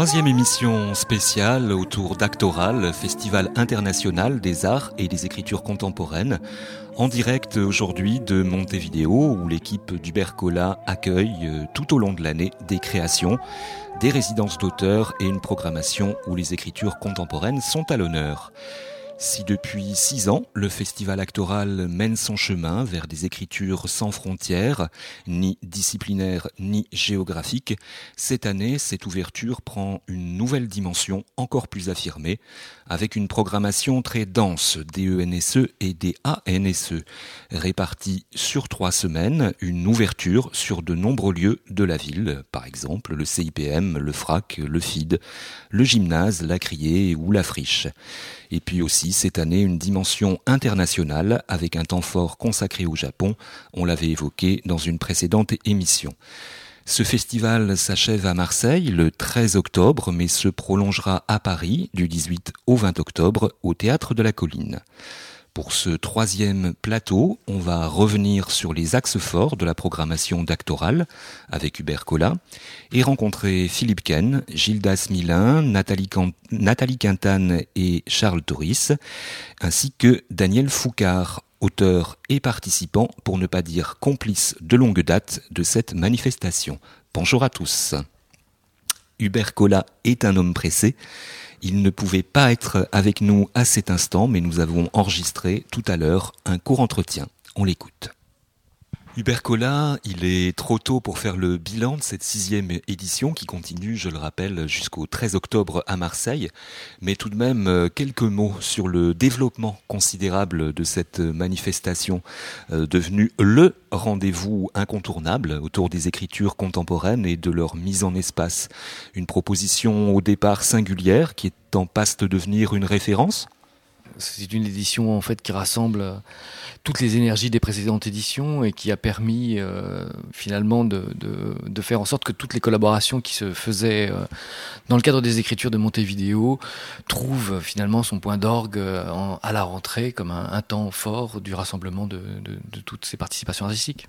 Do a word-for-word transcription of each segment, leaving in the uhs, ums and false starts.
Troisième émission spéciale autour d'Actoral, Festival international des arts et des écritures contemporaines, en direct aujourd'hui de Montevideo, où l'équipe d'Ubercola accueille tout au long de l'année des créations, des résidences d'auteurs et une programmation où les écritures contemporaines sont à l'honneur. Si depuis six ans, le festival Actoral mène son chemin vers des écritures sans frontières, ni disciplinaires ni géographiques, cette année, cette ouverture prend une nouvelle dimension encore plus affirmée, avec une programmation très dense des E N S E et des A N S E, répartie sur trois semaines, une ouverture sur de nombreux lieux de la ville, par exemple le C I P M, le F R A C, le F I D, le gymnase, la Criée ou la Friche. Et puis aussi, cette année, une dimension internationale avec un temps fort consacré au Japon. On l'avait évoqué dans une précédente émission. Ce festival s'achève à Marseille le treize octobre, mais se prolongera à Paris du dix-huit au vingt octobre au Théâtre de la Colline. Pour ce troisième plateau, on va revenir sur les axes forts de la programmation d'Actoral avec Ubercola et rencontrer Philippe Ken, Gildas Milin, Nathalie, Can- Nathalie Quintane et Charles Toris, ainsi que Daniel Foucard, auteur et participant, pour ne pas dire complice de longue date de cette manifestation. Bonjour à tous. Ubercola est un homme pressé. Il ne pouvait pas être avec nous à cet instant, mais nous avons enregistré tout à l'heure un court entretien. On l'écoute. Ubercola, il est trop tôt pour faire le bilan de cette sixième édition qui continue, je le rappelle, jusqu'au treize octobre à Marseille. Mais tout de même, quelques mots sur le développement considérable de cette manifestation euh, devenue le rendez-vous incontournable autour des écritures contemporaines et de leur mise en espace. Une proposition au départ singulière qui est en passe de devenir une référence. C'est une édition en fait qui rassemble toutes les énergies des précédentes éditions et qui a permis euh, finalement de, de, de faire en sorte que toutes les collaborations qui se faisaient euh, dans le cadre des écritures de Montevideo trouvent finalement son point d'orgue euh, en, à la rentrée comme un, un temps fort du rassemblement de, de, de toutes ces participations artistiques.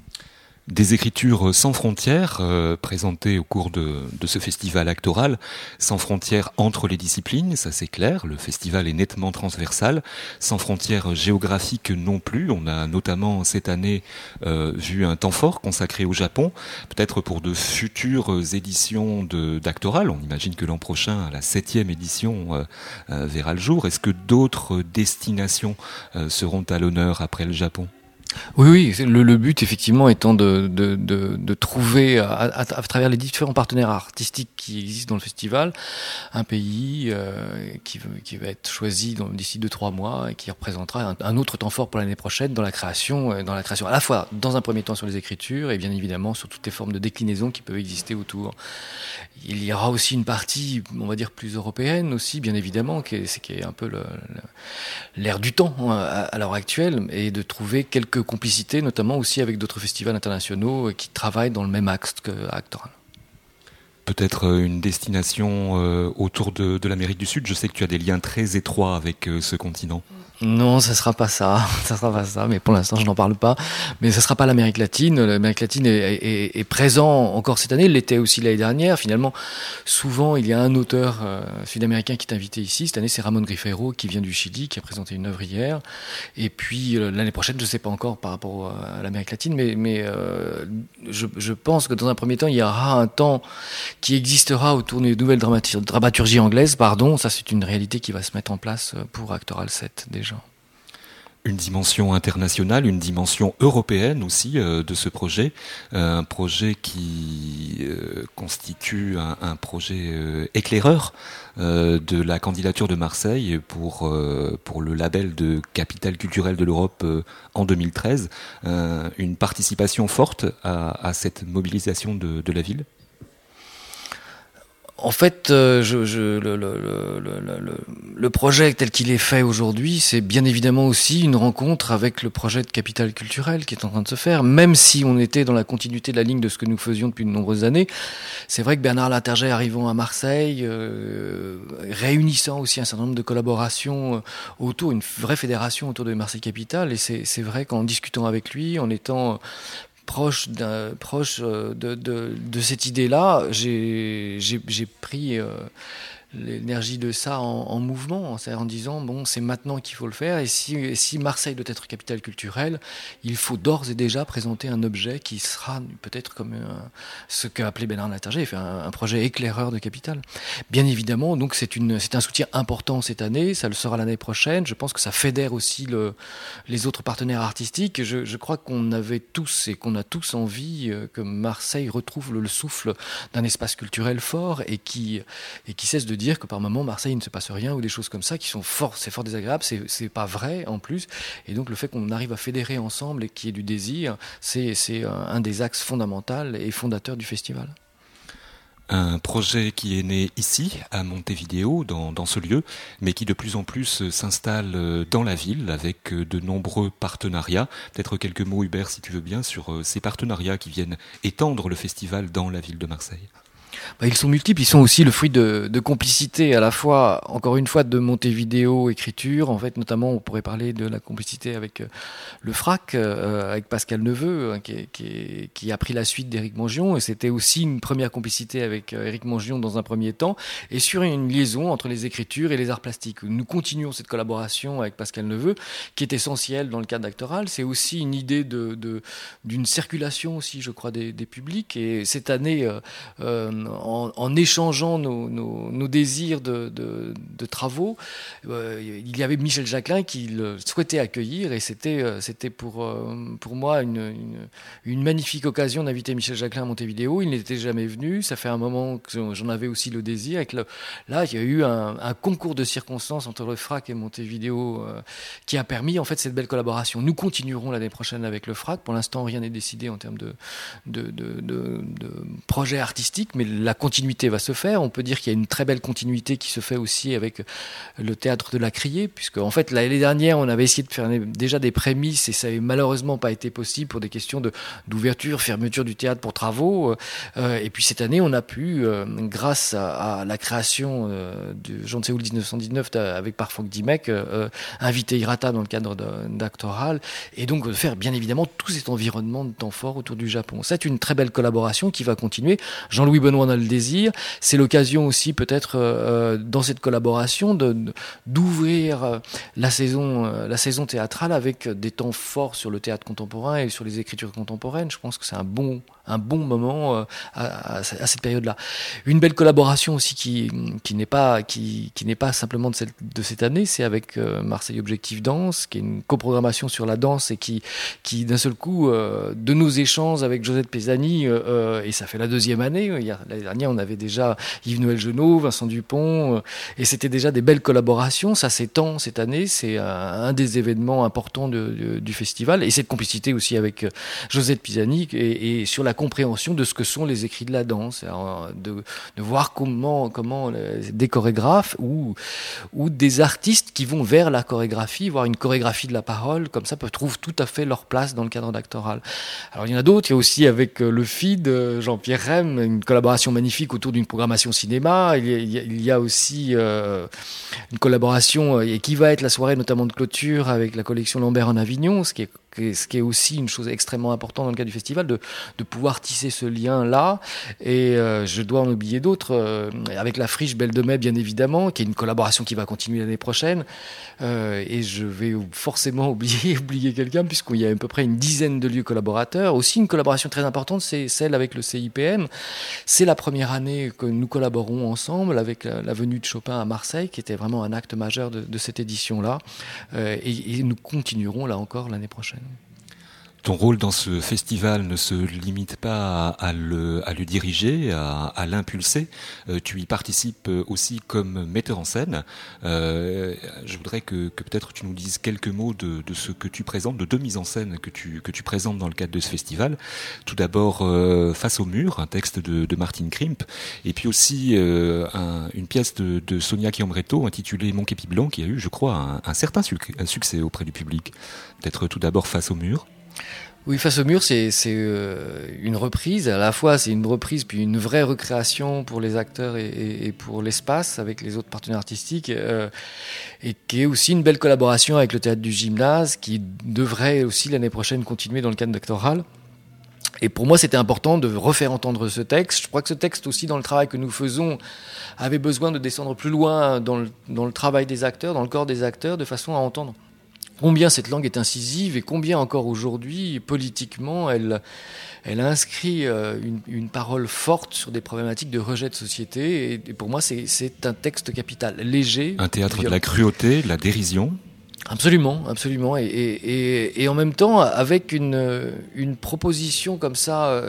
Des écritures sans frontières euh, présentées au cours de, de ce festival actoral, sans frontières entre les disciplines, ça c'est clair, le festival est nettement transversal, sans frontières géographiques non plus. On a notamment cette année euh, vu un temps fort consacré au Japon, peut-être pour de futures éditions de, d'Actoral. On imagine que l'an prochain, la septième édition euh, euh, verra le jour. Est-ce que d'autres destinations euh, seront à l'honneur après le Japon ? Oui, oui. Le, le but, effectivement, étant de, de, de, de trouver, à, à, à travers les différents partenaires artistiques qui existent dans le festival, un pays euh, qui, qui va être choisi dans, d'ici deux trois mois et qui représentera un, un autre temps fort pour l'année prochaine dans la création, dans la création à la fois dans un premier temps sur les écritures et bien évidemment sur toutes les formes de déclinaison qui peuvent exister autour. Il y aura aussi une partie, on va dire, plus européenne aussi, bien évidemment, qui est, c'est, qui est un peu le, le, l'air du temps à, à l'heure actuelle, et de trouver quelques complicités, notamment aussi avec d'autres festivals internationaux qui travaillent dans le même axe que Actoral. Peut-être une destination euh, autour de, de l'Amérique du Sud. Je sais que tu as des liens très étroits avec euh, ce continent. Non, ça sera pas ça, ça sera pas ça, mais pour l'instant je n'en parle pas. Mais ça sera pas l'Amérique latine. L'Amérique latine est, est, est présent encore cette année, l'était aussi l'année dernière. Finalement, souvent il y a un auteur euh, sud-américain qui est invité ici. Cette année, c'est Ramon Grifero qui vient du Chili, qui a présenté une œuvre hier. Et puis euh, l'année prochaine, je sais pas encore par rapport à l'Amérique latine, mais, mais euh, je, je pense que dans un premier temps, il y aura un temps qui existera autour des nouvelles dramatur- dramaturgies anglaises. Pardon, ça c'est une réalité qui va se mettre en place pour Actoral sept déjà. Une dimension internationale, une dimension européenne aussi euh, de ce projet, euh, un projet qui euh, constitue un, un projet euh, éclaireur euh, de la candidature de Marseille pour euh, pour le label de capitale culturelle de l'Europe euh, en deux mille treize, euh, une participation forte à, à cette mobilisation de, de la ville. En fait, euh, je, je, le, le, le, le, le projet tel qu'il est fait aujourd'hui, c'est bien évidemment aussi une rencontre avec le projet de capitale culturelle qui est en train de se faire, même si on était dans la continuité de la ligne de ce que nous faisions depuis de nombreuses années. C'est vrai que Bernard Laterget arrivant à Marseille, euh, réunissant aussi un certain nombre de collaborations autour, une vraie fédération autour de Marseille Capitale, et c'est, c'est vrai qu'en discutant avec lui, en étant proche, d'un, proche de, de, de cette idée-là, j'ai, j'ai, j'ai pris... Euh, l'énergie de ça en, en mouvement, c'est-à-dire en disant bon, c'est maintenant qu'il faut le faire, et si, et si Marseille doit être capitale culturelle, il faut d'ores et déjà présenter un objet qui sera peut-être comme un, ce qu'a appelé Bernard Laterger, un, un projet éclaireur de capitale. Bien évidemment, donc c'est, une, c'est un soutien important cette année, ça le sera l'année prochaine. Je pense que ça fédère aussi le, les autres partenaires artistiques. Je, je crois qu'on avait tous et qu'on a tous envie que Marseille retrouve le, le souffle d'un espace culturel fort et qui, et qui cesse de dire que par moment Marseille il ne se passe rien ou des choses comme ça qui sont fort, c'est fort désagréable, c'est, c'est pas vrai en plus, et donc le fait qu'on arrive à fédérer ensemble et qu'il y ait du désir, c'est, c'est un des axes fondamentaux et fondateurs du festival. Un projet qui est né ici, à Montevideo, dans, dans ce lieu, mais qui de plus en plus s'installe dans la ville avec de nombreux partenariats. Peut-être quelques mots, Hubert, si tu veux bien, sur ces partenariats qui viennent étendre le festival dans la ville de Marseille. Bah, ils sont multiples, ils sont aussi le fruit de, de complicité à la fois, encore une fois, de Montevideo écriture, en fait, notamment on pourrait parler de la complicité avec euh, le Frac, euh, avec Pascal Neveu, hein, qui, qui, qui a pris la suite d'Éric Mangion, et c'était aussi une première complicité avec euh, Éric Mangion dans un premier temps, et sur une liaison entre les écritures et les arts plastiques. Nous continuons cette collaboration avec Pascal Neveu, qui est essentielle dans le cadre d'Actoral. C'est aussi une idée de, de, d'une circulation aussi, je crois, des, des publics, et cette année, euh, euh, En, en échangeant nos, nos, nos désirs de, de, de travaux, euh, il y avait Michel Jacquelin qui le souhaitait accueillir, et c'était, euh, c'était pour, euh, pour moi une, une, une magnifique occasion d'inviter Michel Jacquelin à Montevideo. Il n'était jamais venu, ça fait un moment que j'en avais aussi le désir. Et que le, là, il y a eu un, un concours de circonstances entre le Frac et Montevideo euh, qui a permis en fait cette belle collaboration. Nous continuerons l'année prochaine avec le Frac. Pour l'instant, rien n'est décidé en termes de, de, de, de, de projet artistique, mais la continuité va se faire. On peut dire qu'il y a une très belle continuité qui se fait aussi avec le théâtre de la Criée, puisque en fait l'année dernière on avait essayé de faire déjà des prémices et ça n'avait malheureusement pas été possible pour des questions de, d'ouverture, fermeture du théâtre pour travaux. Euh, et puis cette année on a pu, euh, grâce à, à la création euh, de Jean de Séoul dix-neuf cent dix-neuf avec Parfunk Dimek, euh, inviter Hirata dans le cadre d'Actoral, et donc de faire bien évidemment tout cet environnement de temps fort autour du Japon. C'est une très belle collaboration qui va continuer. Jean-Louis Benoît en a le désir. C'est l'occasion aussi peut-être euh, dans cette collaboration de, de, d'ouvrir la saison, euh, la saison théâtrale avec des temps forts sur le théâtre contemporain et sur les écritures contemporaines. Je pense que c'est un bon, un bon moment euh, à, à, à cette période-là. Une belle collaboration aussi qui, qui n'est pas, qui, qui n'est pas simplement de cette, de cette année, c'est avec euh, Marseille Objectif Danse, qui est une coprogrammation sur la danse et qui, qui d'un seul coup, euh, de nos échanges avec Josette Pisani, euh, et ça fait la deuxième année, il y a, l'année dernière on avait déjà Yves-Noël Genot, Vincent Dupont, euh, et c'était déjà des belles collaborations. Ça s'étend cette année, c'est un, un des événements importants de, de, du festival, et cette complicité aussi avec euh, Josette Pisani, et, et sur la compréhension de ce que sont les écrits de la danse, alors, de, de voir comment, comment les, des chorégraphes ou, ou des artistes qui vont vers la chorégraphie, voir une chorégraphie de la parole, comme ça, peuvent trouver tout à fait leur place dans le cadre d'Actoral. Alors il y en a d'autres, il y a aussi avec le F I D, Jean-Pierre Rem, une collaboration magnifique autour d'une programmation cinéma. Il y a, il y a, il y a aussi euh, une collaboration et qui va être la soirée notamment de clôture avec la collection Lambert en Avignon, ce qui est ce qui est aussi une chose extrêmement importante dans le cadre du festival, de, de pouvoir tisser ce lien-là. Et euh, je dois en oublier d'autres, euh, avec la Friche Belle de Mai, bien évidemment, qui est une collaboration qui va continuer l'année prochaine. Euh, et je vais forcément oublier, oublier quelqu'un, puisqu'il y a à peu près une dizaine de lieux collaborateurs. Aussi, une collaboration très importante, c'est celle avec le C I P M. C'est la première année que nous collaborons ensemble avec la, la venue de Chopin à Marseille, qui était vraiment un acte majeur de, de cette édition-là. Euh, et, et nous continuerons là encore l'année prochaine. Ton rôle dans ce festival ne se limite pas à, à, le, à le diriger, à, à l'impulser. Euh, tu y participes aussi comme metteur en scène. Euh, je voudrais que, que peut-être tu nous dises quelques mots de, de ce que tu présentes, de deux mises en scène que tu, que tu présentes dans le cadre de ce festival. Tout d'abord, euh, Face au mur, un texte de, de Martine Krimp, et puis aussi euh, un, une pièce de, de Sonia Chiambretto intitulée Mon képi blanc, qui a eu, je crois, un, un certain suc- un succès auprès du public. Peut-être tout d'abord Face au mur. Oui, Face au mur, c'est, c'est euh, une reprise. À la fois, c'est une reprise puis une vraie recréation pour les acteurs et, et, et pour l'espace avec les autres partenaires artistiques, euh, et qui est aussi une belle collaboration avec le théâtre du Gymnase, qui devrait aussi l'année prochaine continuer dans le cadre d'Actoral. Et pour moi, c'était important de refaire entendre ce texte. Je crois que ce texte aussi, dans le travail que nous faisons, avait besoin de descendre plus loin dans le, dans le travail des acteurs, dans le corps des acteurs, de façon à entendre combien cette langue est incisive et combien encore aujourd'hui, politiquement, elle, elle inscrit une, une parole forte sur des problématiques de rejet de société. Et pour moi, c'est, c'est un texte capital, léger. Un théâtre de la cruauté, de la dérision. Absolument, absolument. Et, et, et en même temps, avec une, une proposition comme ça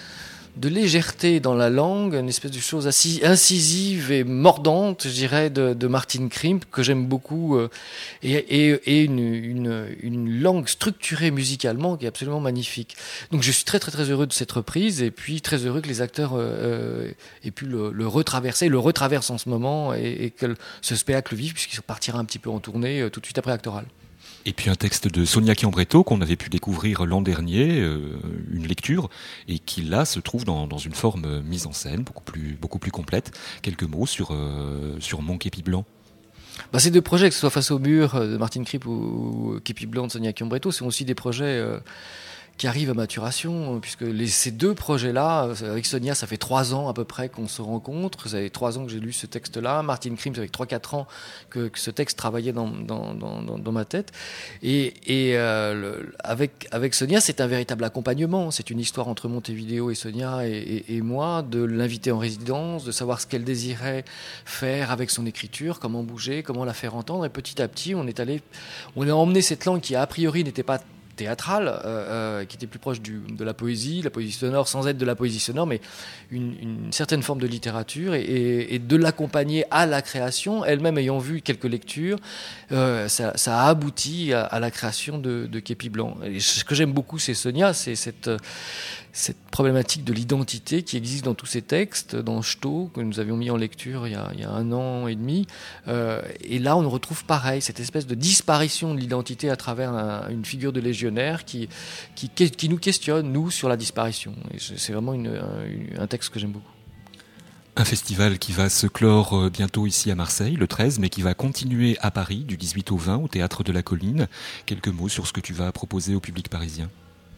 de légèreté dans la langue, une espèce de chose incisive et mordante, je dirais, de, de Martin Krimp, que j'aime beaucoup, et, et, et une, une, une langue structurée musicalement qui est absolument magnifique. Donc je suis très très très heureux de cette reprise, et puis très heureux que les acteurs euh, aient pu le, le retraverser, le retraversent en ce moment, et, et que ce spectacle vive, puisqu'il partira un petit peu en tournée euh, tout de suite après Actoral. Et puis un texte de Sonia Chiambretto qu'on avait pu découvrir l'an dernier, euh, une lecture, et qui là se trouve dans, dans une forme mise en scène beaucoup plus, beaucoup plus complète. Quelques mots sur, euh, sur Mon Képi Blanc. Bah, ces deux projets, que ce soit Face au mur de Martin Krimp ou, ou Képi Blanc de Sonia Chiambretto, sont aussi des projets euh, qui arrivent à maturation, puisque les, ces deux projets-là, avec Sonia, ça fait trois ans à peu près qu'on se rencontre. Ça fait trois ans que j'ai lu ce texte-là. Martin Krimp, ça fait trois quatre ans que, que ce texte travaillait dans, dans, dans, dans ma tête. Et, et euh, le, avec, avec Sonia, c'est un véritable accompagnement. C'est une histoire entre Montevideo et Sonia et, et, et moi, de l'inviter en résidence, de savoir ce qu'elle désirait faire avec son écriture, comment bouger, comment la faire entendre. Et petit à petit, on est allé, on a emmené cette langue qui, a priori, n'était pas théâtrale, euh, euh, qui était plus proche du, de la poésie, la poésie sonore, sans être de la poésie sonore, mais une, une certaine forme de littérature, et, et, et de l'accompagner à la création, elle-même ayant vu quelques lectures, euh, ça, ça a abouti à, à la création de, de Képi Blanc. Et ce que j'aime beaucoup, c'est Sonia, c'est cette, cette problématique de l'identité qui existe dans tous ces textes, dans Ch'to, que nous avions mis en lecture il y a, il y a un an et demi, euh, et là on retrouve pareil, cette espèce de disparition de l'identité à travers un, une figure de légionnaire Qui, qui, qui nous questionne, nous, sur la disparition. Et c'est vraiment une, un, un texte que j'aime beaucoup. Un festival qui va se clore bientôt ici à Marseille, le treize, mais qui va continuer à Paris, du dix-huit au vingt, au Théâtre de la Colline. Quelques mots sur ce que tu vas proposer au public parisien.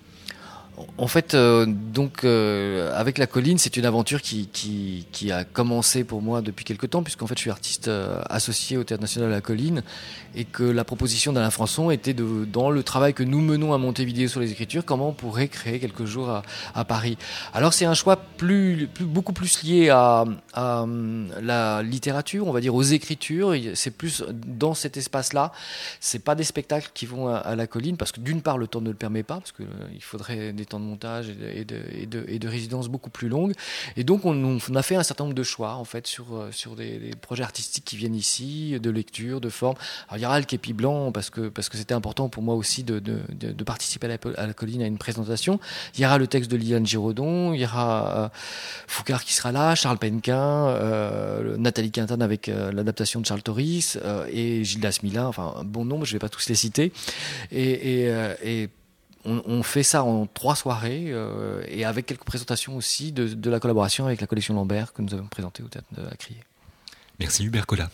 En fait, euh, donc, euh, avec La Colline, c'est une aventure qui, qui, qui a commencé pour moi depuis quelque temps, puisqu'en fait, je suis artiste euh, associé au Théâtre National de La Colline, et que la proposition d'Alain Françon était de, dans le travail que nous menons à Montevideo sur les écritures, comment on pourrait créer quelque chose à, à Paris. Alors, c'est un choix plus, plus, beaucoup plus lié à, à la littérature, on va dire aux écritures. C'est plus dans cet espace-là. C'est pas des spectacles qui vont à, à La Colline, parce que d'une part, le temps ne le permet pas, parce que euh, il faudrait des temps de montage et de, et de, et de résidence beaucoup plus longues. Et donc, on, on a fait un certain nombre de choix, en fait, sur, sur des, des projets artistiques qui viennent ici, de lecture, de forme. Alors, il y aura le Képi Blanc, parce que, parce que c'était important pour moi aussi de, de, de, de participer à la, à la Colline à une présentation. Il y aura le texte de Liliane Giraudon, il y aura euh, Foucard qui sera là, Charles Penquin, euh, Nathalie Quintane avec euh, l'adaptation de Charles Torris, euh, et Gildas Mila, enfin, un bon nombre, je ne vais pas tous les citer. Et, et, euh, et On, on fait ça en trois soirées euh, et avec quelques présentations aussi de, de la collaboration avec la collection Lambert que nous avons présentée au Théâtre de la Criée. Merci Hubert Collat.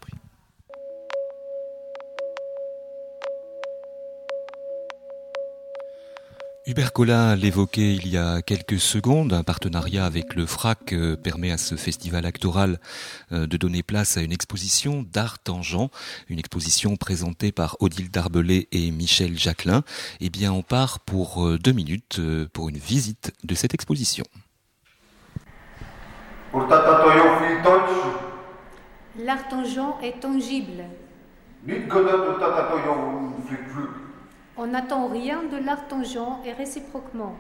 Hubert Collat l'évoquait il y a quelques secondes, un partenariat avec le FRAC euh, permet à ce festival actoral euh, de donner place à une exposition d'art tangent, une exposition présentée par Odile Darbelay et Michel Jacquelin. Eh bien, on part pour euh, deux minutes euh, pour une visite de cette exposition. L'art tangent est tangible. On n'attend rien de l'art tangent et réciproquement.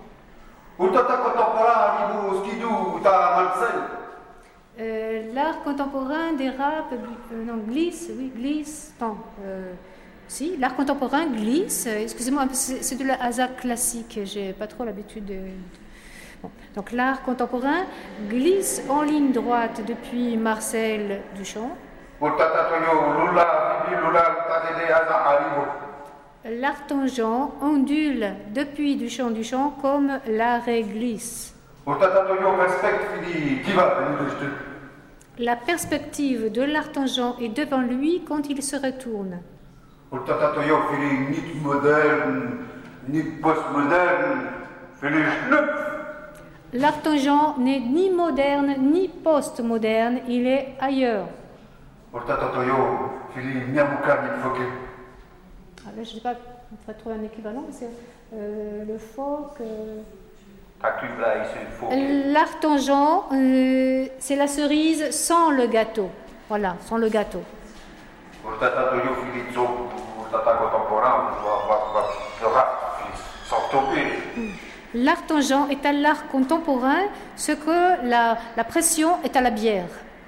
Euh, l'art contemporain dérape, euh, non, glisse, oui, glisse, non, euh, si, l'art contemporain glisse, excusez-moi, c'est, c'est de la hasard classique, j'ai pas trop l'habitude de... Bon. Donc l'art contemporain glisse en ligne droite depuis Marcel Duchamp. L'art tangent ondule depuis Duchamp Duchamp comme l'arrêt glisse. La perspective de l'art tangent est devant lui quand il se retourne. Ni moderne, ni postmoderne, L'art tangent n'est ni moderne ni post-moderne, il est ailleurs. Ah, là, je ne sais pas, il faudrait trouver un équivalent, parce que euh, le folk... Euh... L'art tangent, euh, c'est la cerise sans le gâteau. Voilà, sans le gâteau. L'art tangent est à l'art contemporain ce que la, la pression est à la bière.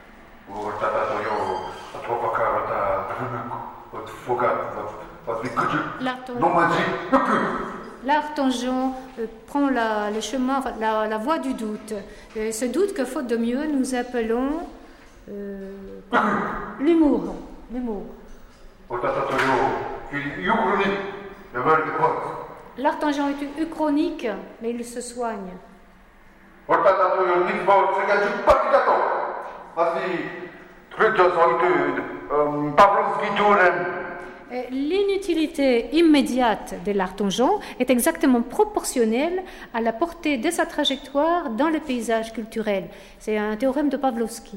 L'art tangent euh, prend la, le chemin, enfin, la, la voie du doute. Euh, ce doute que, faute de mieux, nous appelons euh, l'humour. L'humour. L'art tangent est uchronique, mais il se soigne. L'inutilité immédiate de l'art tangent est exactement proportionnelle à la portée de sa trajectoire dans le paysage culturel. C'est un théorème de Pavlovsky.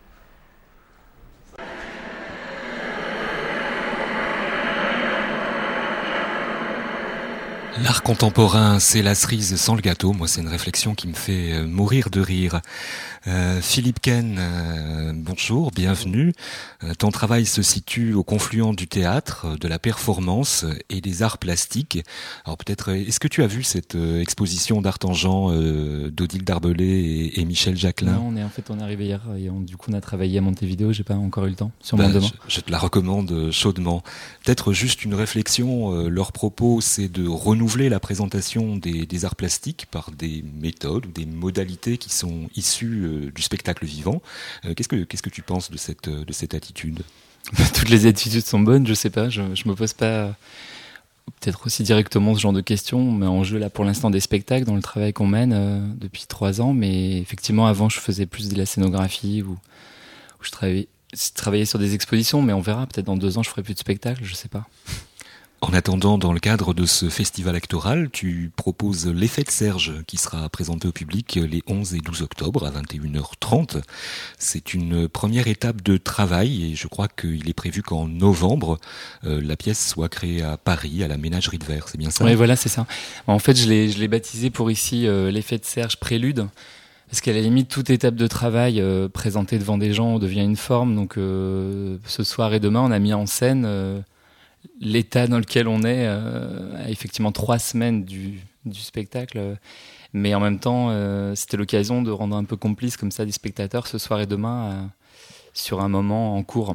L'art contemporain, c'est la cerise sans le gâteau. Moi, c'est une réflexion qui me fait mourir de rire. Euh, Philippe Ken, euh, bonjour, bienvenue. Euh, ton travail se situe au confluent du théâtre, de la performance et des arts plastiques. Alors peut-être, est-ce que tu as vu cette euh, exposition d'art tangent euh, d'Odile Darbelay et, et Michel Jacquelin? Non, on est en fait on est arrivé hier et on, du coup on a travaillé à Montevideo. J'ai pas encore eu le temps. Sûrement Ben, demain. Je, je te la recommande chaudement. Peut-être juste une réflexion. Euh, leur propos, c'est de renouveler la présentation des, des arts plastiques par des méthodes ou des modalités qui sont issues euh, du spectacle vivant. Euh, qu'est-ce que qu'est-ce que tu penses de cette de cette attitude? Toutes les attitudes sont bonnes. Je sais pas. Je, je me pose pas peut-être aussi directement ce genre de questions. On met en jeu là pour l'instant des spectacles dans le travail qu'on mène euh, depuis trois ans. Mais effectivement, avant, je faisais plus de la scénographie ou où je travaillais, travaillais sur des expositions. Mais on verra. Peut-être dans deux ans, je ferai plus de spectacles. Je sais pas. En attendant, dans le cadre de ce festival actoral, tu proposes l'Effet de Serge qui sera présenté au public les onze et douze octobre à vingt et une heures trente. C'est une première étape de travail et je crois qu'il est prévu qu'en novembre, euh, la pièce soit créée à Paris, à la Ménagerie de Verre. C'est bien ça? Oui, voilà, c'est ça. En fait, je l'ai, je l'ai baptisé pour ici euh, l'Effet de Serge Prélude. Parce qu'à la limite, toute étape de travail euh, présentée devant des gens devient une forme. Donc euh, ce soir et demain, on a mis en scène... Euh, l'état dans lequel on est euh, à effectivement trois semaines du, du spectacle, mais en même temps euh, c'était l'occasion de rendre un peu complice comme ça des spectateurs ce soir et demain euh, sur un moment en cours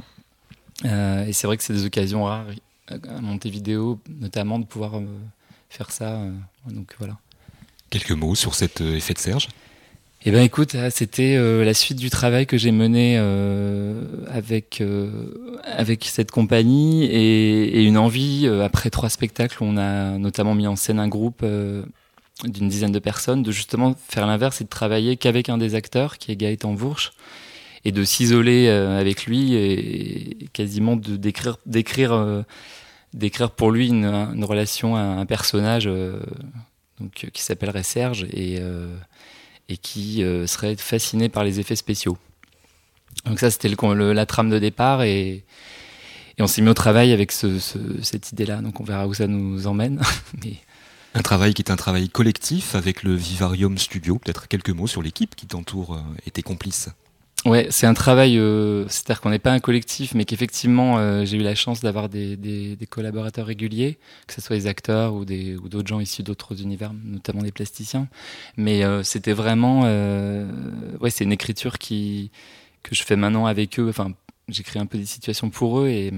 euh, et c'est vrai que c'est des occasions rares à Montevideo notamment de pouvoir euh, faire ça euh, donc voilà. Quelques mots sur cet euh, Effet de Serge? Eh ben écoute, c'était euh, la suite du travail que j'ai mené euh, avec euh, avec cette compagnie et, et une envie euh, après trois spectacles où on a notamment mis en scène un groupe euh, d'une dizaine de personnes de justement faire l'inverse et de travailler qu'avec un des acteurs qui est Gaëtan Vourche et de s'isoler euh, avec lui et, et quasiment de d'écrire d'écrire euh, d'écrire pour lui une, une relation à un personnage euh, donc qui s'appellerait Serge et euh, et qui euh, serait fasciné par les effets spéciaux. Donc ça, c'était le, le, la trame de départ, et, et on s'est mis au travail avec ce, ce, cette idée-là, donc on verra où ça nous emmène. Mais... Un travail qui est un travail collectif avec le Vivarium Studio. Peut-être quelques mots sur l'équipe qui t'entoure euh, et tes complices. Ouais, c'est un travail, euh, c'est-à-dire qu'on n'est pas un collectif, mais qu'effectivement, euh, j'ai eu la chance d'avoir des, des, des collaborateurs réguliers, que ce soit des acteurs ou, des, ou d'autres gens issus d'autres univers, notamment des plasticiens. Mais euh, c'était vraiment, euh, ouais, c'est une écriture qui que je fais maintenant avec eux. Enfin, j'écris un peu des situations pour eux, et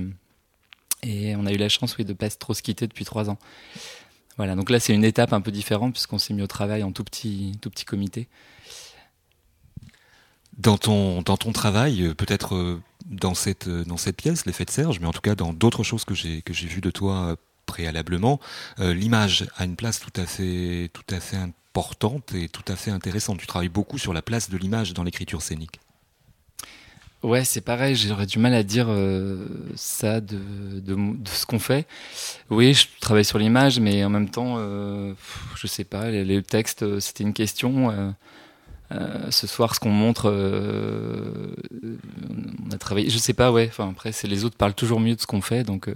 et on a eu la chance, oui, de pas trop se quitter depuis trois ans. Voilà, donc là, c'est une étape un peu différente puisqu'on s'est mis au travail en tout petit, tout petit comité. Dans ton, dans ton travail, peut-être dans cette, dans cette pièce, l'Effet de Serge, mais en tout cas dans d'autres choses que j'ai, que j'ai vues de toi préalablement, euh, l'image a une place tout à fait, tout à fait importante et tout à fait intéressante. Tu travailles beaucoup sur la place de l'image dans l'écriture scénique. Ouais, c'est pareil, j'aurais du mal à dire euh, ça de, de, de ce qu'on fait. Oui, je travaille sur l'image, mais en même temps, euh, je sais pas, les, les textes, c'était une question. Euh, euh, ce soir, ce qu'on montre, euh, on a travaillé, je sais pas, ouais, enfin après, c'est les autres parlent toujours mieux de ce qu'on fait, donc... Euh,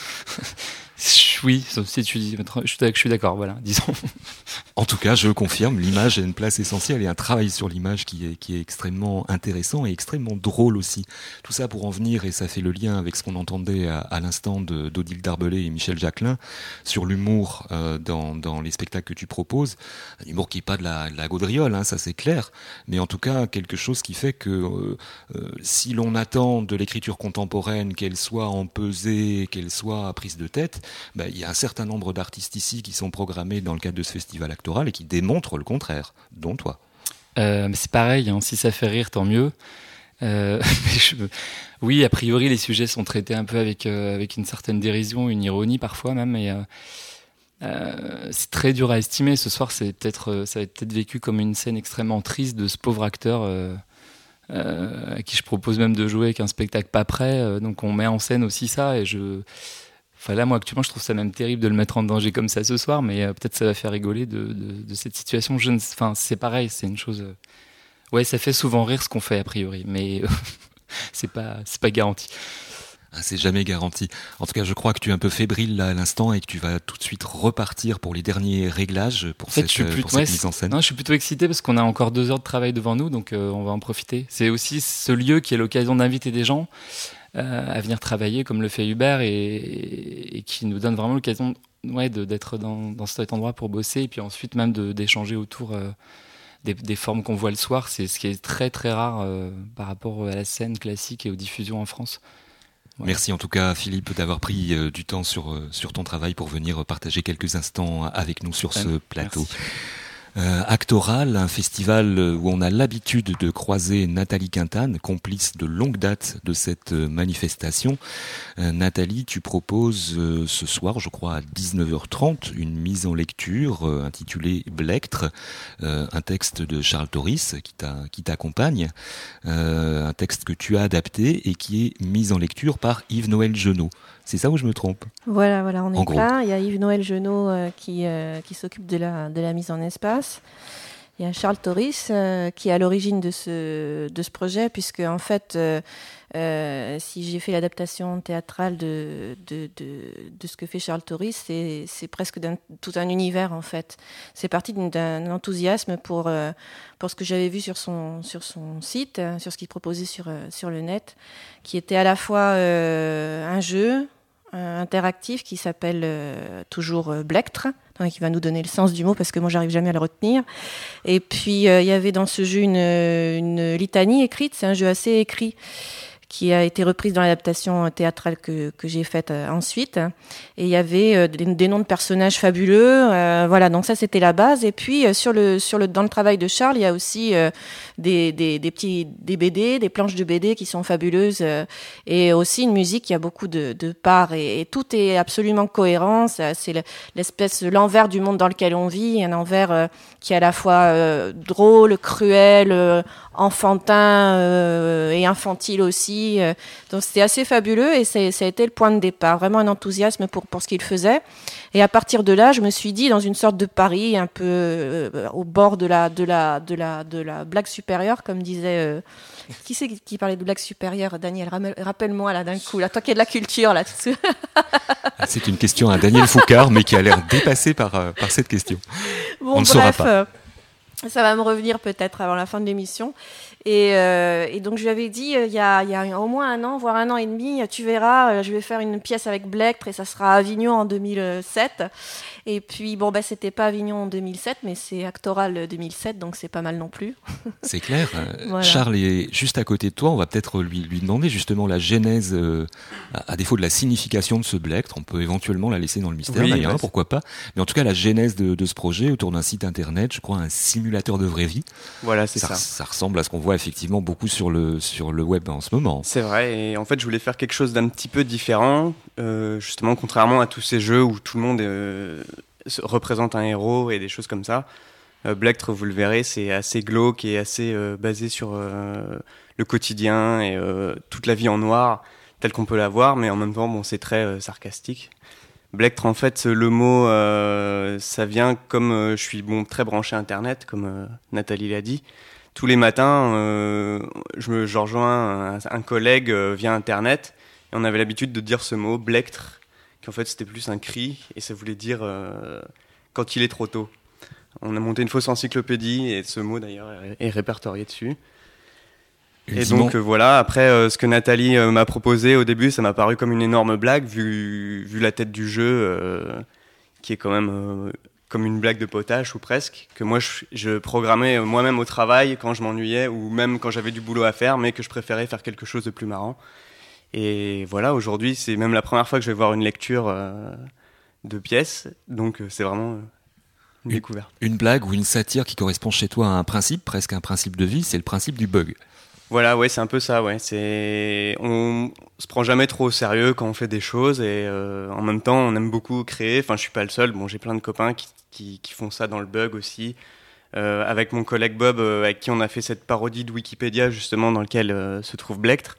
oui, si tu dis, je suis d'accord, voilà, disons. En tout cas, je confirme, l'image a une place essentielle et un travail sur l'image qui est, qui est extrêmement intéressant et extrêmement drôle aussi. Tout ça pour en venir, et ça fait le lien avec ce qu'on entendait à, à l'instant de, d'Odile Darbelay et Michel Jacquelin, sur l'humour euh, dans, dans les spectacles que tu proposes. Un humour qui n'est pas de la, de la gaudriole, hein, ça c'est clair, mais en tout cas quelque chose qui fait que euh, euh, si l'on attend de l'écriture contemporaine qu'elle soit empesée, qu'elle soit prise de tête, ben, il y a un certain nombre d'artistes ici qui sont programmés dans le cadre de ce festival actoral et qui démontrent le contraire, dont toi. Euh, mais c'est pareil, hein, si ça fait rire, tant mieux. Euh, mais je... Oui, a priori, les sujets sont traités un peu avec, euh, avec une certaine dérision, une ironie parfois même, et euh, euh, c'est très dur à estimer. Ce soir, c'est peut-être, ça va être peut-être vécu comme une scène extrêmement triste de ce pauvre acteur euh, euh, à qui je propose même de jouer avec un spectacle pas prêt. Euh, donc on met en scène aussi ça, et je... Enfin là, moi, actuellement, je trouve ça même terrible de le mettre en danger comme ça ce soir, mais euh, peut-être ça va faire rigoler de, de, de cette situation. Je ne... Enfin, c'est pareil, c'est une chose... Euh... Ouais, ça fait souvent rire ce qu'on fait, a priori, mais euh, c'est pas, c'est pas garanti. Ah, c'est jamais garanti. En tout cas, je crois que tu es un peu fébrile là à l'instant et que tu vas tout de suite repartir pour les derniers réglages pour, en fait, cette, plutôt, pour cette ouais, mise en scène. Non, je suis plutôt excité parce qu'on a encore deux heures de travail devant nous, donc euh, on va en profiter. C'est aussi ce lieu qui est l'occasion d'inviter des gens Euh, à venir travailler comme le fait Hubert et, et, et qui nous donne vraiment l'occasion ouais, de, d'être dans, dans cet endroit pour bosser et puis ensuite même de, d'échanger autour euh, des, des formes qu'on voit le soir. C'est ce qui est très très rare euh, par rapport à la scène classique et aux diffusions en France. Voilà. Merci en tout cas Philippe d'avoir pris euh, du temps sur, euh, sur ton travail pour venir partager quelques instants avec nous sur ce plateau. Merci. Euh, Actoral, un festival où on a l'habitude de croiser Nathalie Quintane, complice de longue date de cette manifestation. Euh, Nathalie, tu proposes euh, ce soir, je crois à dix-neuf heures trente, une mise en lecture euh, intitulée Blectre, euh, un texte de Charles Torris qui, t'a, qui t'accompagne, euh, un texte que tu as adapté et qui est mis en lecture par Yves-Noël Genot. C'est ça ou je me trompe ? Voilà, voilà, on est en plein. Gros. Il y a Yves-Noël Genot euh, qui, euh, qui s'occupe de la, de la mise en espace. Il y a Charles Torris euh, qui est à l'origine de ce, de ce projet, puisque en fait, euh, euh, si j'ai fait l'adaptation théâtrale de, de, de, de ce que fait Charles Torris, c'est, c'est presque d'un, tout un univers en fait. C'est parti d'un enthousiasme pour, euh, pour ce que j'avais vu sur son, sur son site, sur ce qu'il proposait sur, sur le net, qui était à la fois euh, un jeu interactif qui s'appelle euh, toujours euh, Blectre, donc qui va nous donner le sens du mot parce que moi j'arrive jamais à le retenir. Et puis euh, il y avait dans ce jeu une, une litanie écrite, c'est un jeu assez écrit qui a été reprise dans l'adaptation théâtrale que, que j'ai faite euh, ensuite. Et il y avait euh, des, des noms de personnages fabuleux. Euh, voilà, donc ça, c'était la base. Et puis, euh, sur le, sur le, dans le travail de Charles, il y a aussi euh, des, des, des petits des B D, des planches de B D qui sont fabuleuses. Euh, et aussi une musique qui a beaucoup de, de parts. Et, et tout est absolument cohérent. Ça, c'est le, l'espèce, l'envers du monde dans lequel on vit. Un envers euh, qui est à la fois euh, drôle, cruel, euh, enfantin euh, et infantile aussi. Donc c'était assez fabuleux et c'est, ça a été le point de départ, vraiment un enthousiasme pour, pour ce qu'il faisait. Et à partir de là, je me suis dit, dans une sorte de pari, un peu euh, au bord de la, de, la, de, la, de la blague supérieure, comme disait... Euh, qui c'est qui parlait de blague supérieure, Daniel, rappelle-moi là d'un coup, là, toi qui es de la culture là. C'est une question à Daniel Foucard, mais qui a l'air dépassé par, euh, par cette question. Bon, On ne bref, saura pas. Euh, ça va me revenir peut-être avant la fin de l'émission. Et, euh, et donc je lui avais dit, euh, il y a, il y a au moins un an, voire un an et demi, tu verras, euh, je vais faire une pièce avec Blectre et ça sera à Avignon en deux mille sept. Et puis bon, bah c'était pas Avignon en deux mille sept, mais c'est Actoral deux mille sept, donc c'est pas mal non plus. C'est clair. Voilà. Charles est juste à côté de toi. On va peut-être lui, lui demander justement la genèse, euh, à, à défaut de la signification de ce Blectre. On peut éventuellement la laisser dans le mystère, oui, d'ailleurs, bah, pourquoi pas. Mais en tout cas, la genèse de, de ce projet autour d'un site internet, je crois, un simulateur de vraie vie. Voilà, c'est ça. Ça, ça ressemble à ce qu'on voit effectivement beaucoup sur le, sur le web en ce moment. C'est vrai, et en fait je voulais faire quelque chose d'un petit peu différent, euh, justement contrairement à tous ces jeux où tout le monde euh, représente un héros et des choses comme ça. Euh, Blectre, vous le verrez, c'est assez glauque et assez euh, basé sur euh, le quotidien et euh, toute la vie en noir telle qu'on peut la voir, mais en même temps, bon, c'est très euh, sarcastique. Blectre, en fait, le mot, euh, ça vient comme euh, je suis bon très branché Internet, comme euh, Nathalie l'a dit. Tous les matins, euh, je, me, je rejoins un, un collègue euh, via Internet, et on avait l'habitude de dire ce mot, Blectre, qui en fait c'était plus un cri, et ça voulait dire euh, quand il est trop tôt. On a monté une fausse encyclopédie, et ce mot d'ailleurs est, est répertorié dessus. Et donc euh, voilà, après euh, ce que Nathalie euh, m'a proposé au début, ça m'a paru comme une énorme blague, vu, vu la tête du jeu, euh, qui est quand même euh, comme une blague de potache ou presque, que moi je, je programmais moi-même au travail quand je m'ennuyais, ou même quand j'avais du boulot à faire, mais que je préférais faire quelque chose de plus marrant. Et voilà, aujourd'hui c'est même la première fois que je vais voir une lecture euh, de pièces, donc euh, c'est vraiment... Euh, Une, une découverte. Une blague ou une satire qui correspond chez toi à un principe, presque un principe de vie, c'est le principe du bug. Voilà, ouais, c'est un peu ça, ouais. C'est, on se prend jamais trop au sérieux quand on fait des choses et euh, en même temps, on aime beaucoup créer. Enfin, je suis pas le seul. Bon, j'ai plein de copains qui, qui, qui font ça dans le bug aussi. Euh, avec mon collègue Bob, euh, avec qui on a fait cette parodie de Wikipédia justement dans lequel euh, se trouve Blectre.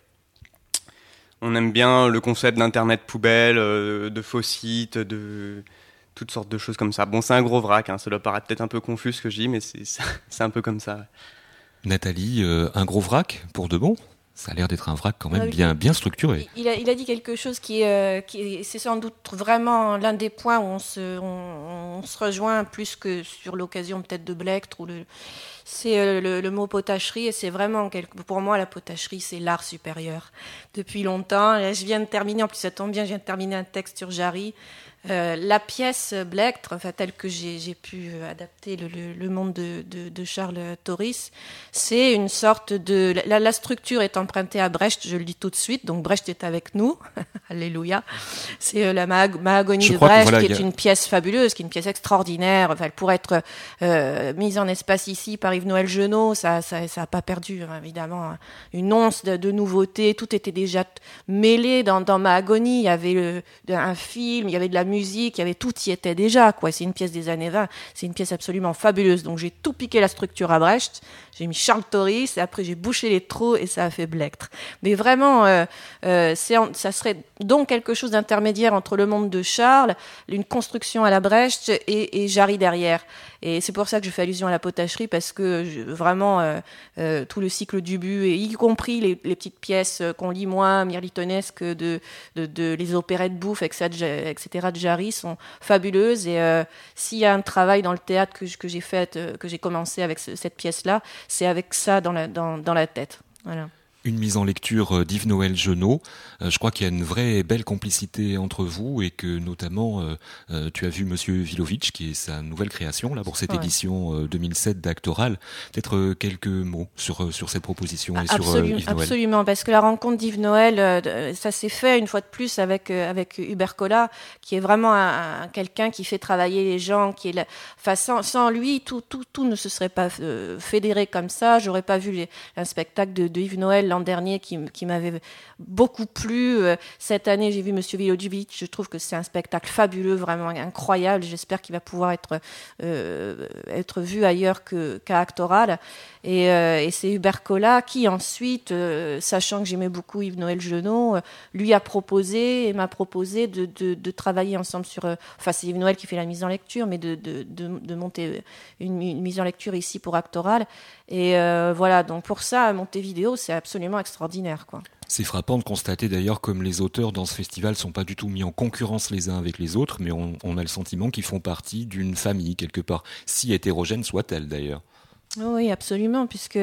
On aime bien le concept d'internet poubelle, euh, de faux sites, de toutes sortes de choses comme ça. Bon, c'est un gros vrac, hein. Ça doit paraître peut-être un peu confus ce que je dis, mais c'est, c'est un peu comme ça. Ouais. Nathalie, euh, un gros vrac pour de bon ? Ça a l'air d'être un vrac quand même ah oui. bien, bien structuré. Il a, il a dit quelque chose qui, euh, qui c'est sans doute vraiment l'un des points où on se, on, on se rejoint plus que sur l'occasion peut-être de Blectre. Ou le, c'est euh, le, le mot potacherie, et c'est vraiment, quelque, pour moi, la potacherie, c'est l'art supérieur. Depuis longtemps, là, je viens de terminer, en plus ça tombe bien, je viens de terminer un texte sur Jarry. Euh, la pièce Blectre, enfin, telle que j'ai, j'ai pu adapter le, le, le monde de, de, de Charles Toris, c'est une sorte de... La, la structure est empruntée à Brecht, je le dis tout de suite, donc Brecht est avec nous, alléluia. C'est euh, la Mahag- Mahagonie de Brecht, voilà, qui est a... une pièce fabuleuse, qui est une pièce extraordinaire. Enfin, elle pourrait être euh, mise en espace ici par Yves-Noël Genot, ça ça, ça a pas perdu, hein, évidemment, une once de, de nouveauté, tout était déjà mêlé dans, dans Mahagonie, il y avait le, un film, il y avait de la musique, il y avait tout y était déjà, quoi. C'est une pièce des années vingt, c'est une pièce absolument fabuleuse. Donc j'ai tout piqué la structure à Brecht, j'ai mis Charles Toris et après j'ai bouché les trous et ça a fait Blectre. Mais vraiment, euh, euh, c'est, ça serait donc quelque chose d'intermédiaire entre le monde de Charles, une construction à la Brecht et, et Jarry derrière. Et c'est pour ça que je fais allusion à la potacherie, parce que je, vraiment euh, euh, tout le cycle du but, et y compris les, les petites pièces qu'on lit moins, mirlitonesques, de, de, de les opérettes bouffe, et cetera de Jarry sont fabuleuses. Et euh, s'il y a un travail dans le théâtre que, que j'ai fait, euh, que j'ai commencé avec ce, cette pièce-là, c'est avec ça dans la, dans, dans la tête. Voilà. Une mise en lecture d'Yves-Noël Genot. Euh, je crois qu'il y a une vraie belle complicité entre vous et que notamment euh, euh, tu as vu Monsieur Vilovitch, qui est sa nouvelle création là pour cette ouais. édition euh, deux mille sept d'Actoral. Peut-être euh, quelques mots sur sur cette proposition et Absolument, sur euh, Yves-Noël. Absolument, parce que la rencontre d'Yves-Noël, euh, ça s'est fait une fois de plus avec euh, avec Hubert Collat, qui est vraiment un, un, quelqu'un qui fait travailler les gens, qui est là. Enfin, sans, sans lui, tout tout tout ne se serait pas euh, fédéré comme ça. J'aurais pas vu les, un spectacle de, de Yves-Noël l'an dernier qui, qui m'avait beaucoup plu. Cette année, j'ai vu Monsieur Vilovitch. Je trouve que c'est un spectacle fabuleux, vraiment incroyable. J'espère qu'il va pouvoir être, euh, être vu ailleurs que, qu'à Actoral. Et, euh, et c'est Hubert Collat qui, ensuite, euh, sachant que j'aimais beaucoup Yves-Noël Genot, euh, lui a proposé et m'a proposé de, de, de travailler ensemble sur... Euh, enfin, c'est Yves-Noël qui fait la mise en lecture, mais de, de, de, de monter une, une mise en lecture ici pour Actoral. Et euh, voilà, donc pour ça, Montevideo, c'est absolument extraordinaire, quoi. C'est frappant de constater d'ailleurs comme les auteurs dans ce festival sont pas du tout mis en concurrence les uns avec les autres, mais on, on a le sentiment qu'ils font partie d'une famille quelque part, si hétérogène soit-elle d'ailleurs. Oui, absolument, puisque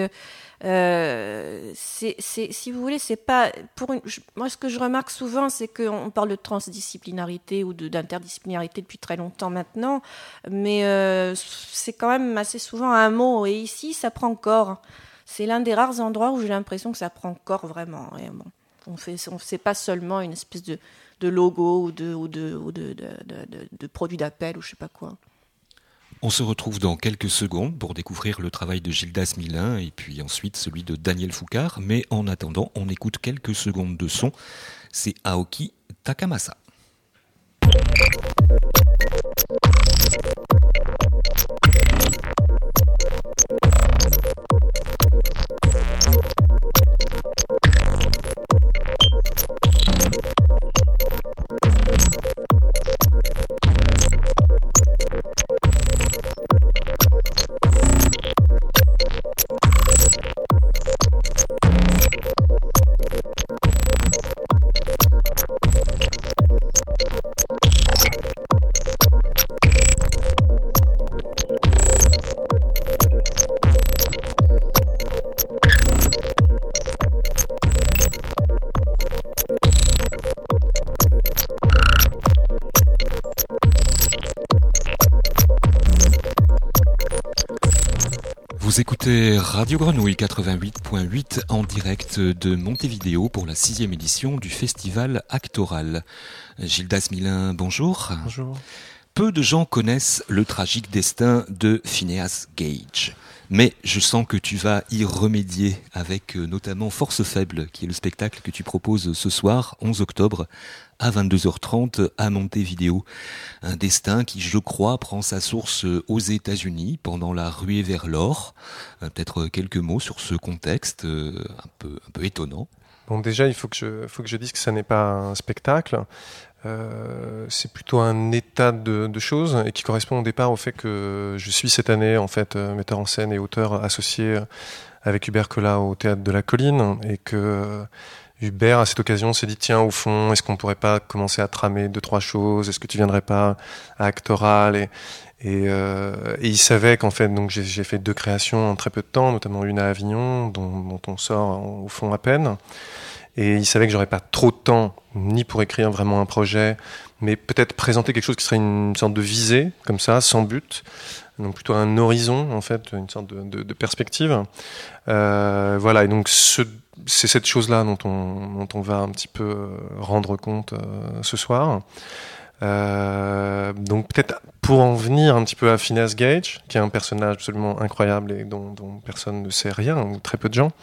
euh, c'est, c'est, si vous voulez, c'est pas pour une. Je, moi, ce que je remarque souvent, c'est qu'on parle de transdisciplinarité ou de, d'interdisciplinarité depuis très longtemps maintenant, mais euh, c'est quand même assez souvent un mot. Et ici, ça prend corps. C'est l'un des rares endroits où j'ai l'impression que ça prend corps vraiment. Et bon, on fait, on c'est pas seulement une espèce de, de logo ou de ou de ou de, de, de, de, de produit d'appel ou je sais pas quoi. On se retrouve dans quelques secondes pour découvrir le travail de Gildas Milin et puis ensuite celui de Daniel Foucard. Mais en attendant, on écoute quelques secondes de son. C'est Aoki Takamasa. Vous écoutez Radio Grenouille quatre-vingt-huit point huit en direct de Montevideo pour la sixième édition du festival Actoral. Gildas Milin, bonjour. Bonjour. Peu de gens connaissent le tragique destin de Phineas Gage. Mais je sens que tu vas y remédier avec notamment Force Faible, qui est le spectacle que tu proposes ce soir, onze octobre, à vingt-deux heures trente à Montevideo. Un destin qui, je crois, prend sa source aux États-Unis pendant la ruée vers l'or. Peut-être quelques mots sur ce contexte un peu, un peu étonnant. Bon, déjà, il faut que je, faut que je dise que ça n'est pas un spectacle. Euh, c'est plutôt un état de, de choses et qui correspond au départ au fait que je suis cette année en fait metteur en scène et auteur associé avec Hubert Collat au Théâtre de la Colline, et que Hubert à cette occasion s'est dit tiens, au fond, est-ce qu'on pourrait pas commencer à tramer deux trois choses, est-ce que tu viendrais pas à Actoral, et Et, euh, et il savait qu'en fait, donc j'ai, j'ai fait deux créations en très peu de temps, notamment une à Avignon, dont, dont on sort au fond à peine. Et il savait que j'aurais pas trop de temps, ni pour écrire vraiment un projet, mais peut-être présenter quelque chose qui serait une sorte de visée, comme ça, sans but. Donc plutôt un horizon, en fait, une sorte de, de, de perspective. Euh, voilà, et donc ce, c'est cette chose-là dont on, dont on va un petit peu rendre compte euh, ce soir. Euh, donc peut-être pour en venir un petit peu à Phineas Gage, qui est un personnage absolument incroyable et dont, dont personne ne sait rien, ou très peu de gens.